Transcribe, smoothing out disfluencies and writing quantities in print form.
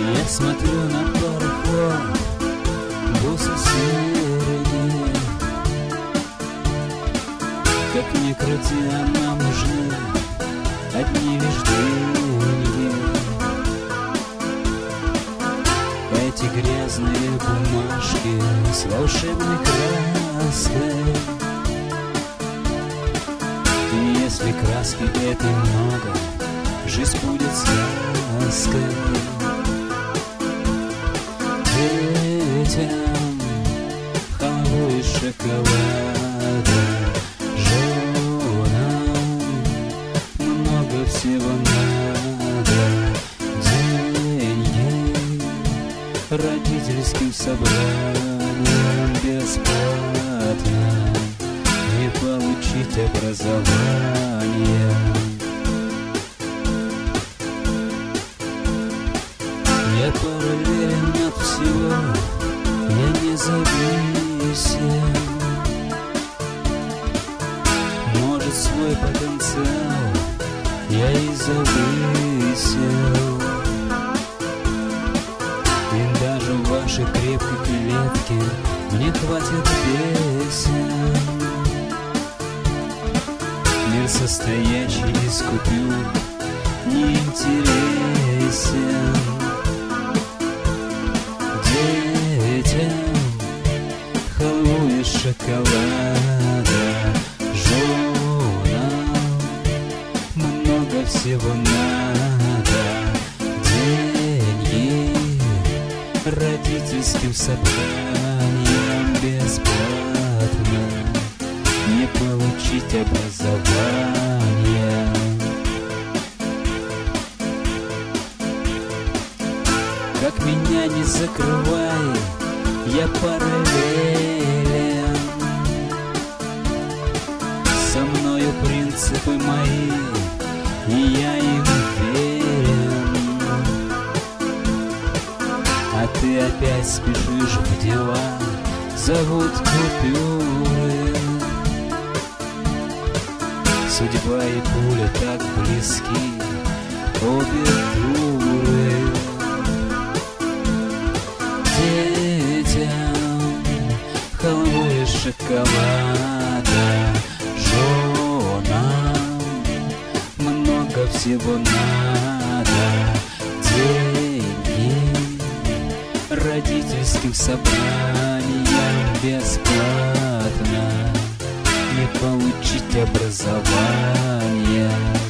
Я смотрю на пароход, бусы серые. Как ни крути, а нам нужны одни лишь деньги. Эти грязные бумажки с волшебной краской. И если краски этой много, жизнь будет сказкой. Детям халву и шоколада, женам много всего надо. Деньги родительским собранием бесплатно не получить образование. Я параллелен от всего, я не зависим. Может, свой потенциал я и завысил. И даже в вашей крепкой клетке мне хватит песен. Мир, состоящий из купюр, не интересен. Детям халву из шоколада, женам много всего надо. Деньги родительским собранием бесплатно не получить образование. Как меня не закрывай, я параллелен. Со мною принципы мои, и я им верен. А ты опять спешишь в дела, зовут купюры. Судьба и пуля так близки, обе дуры. Детям халву из шоколада, женам много всего надо. Деньги родительским собранием бесплатно не получить образование.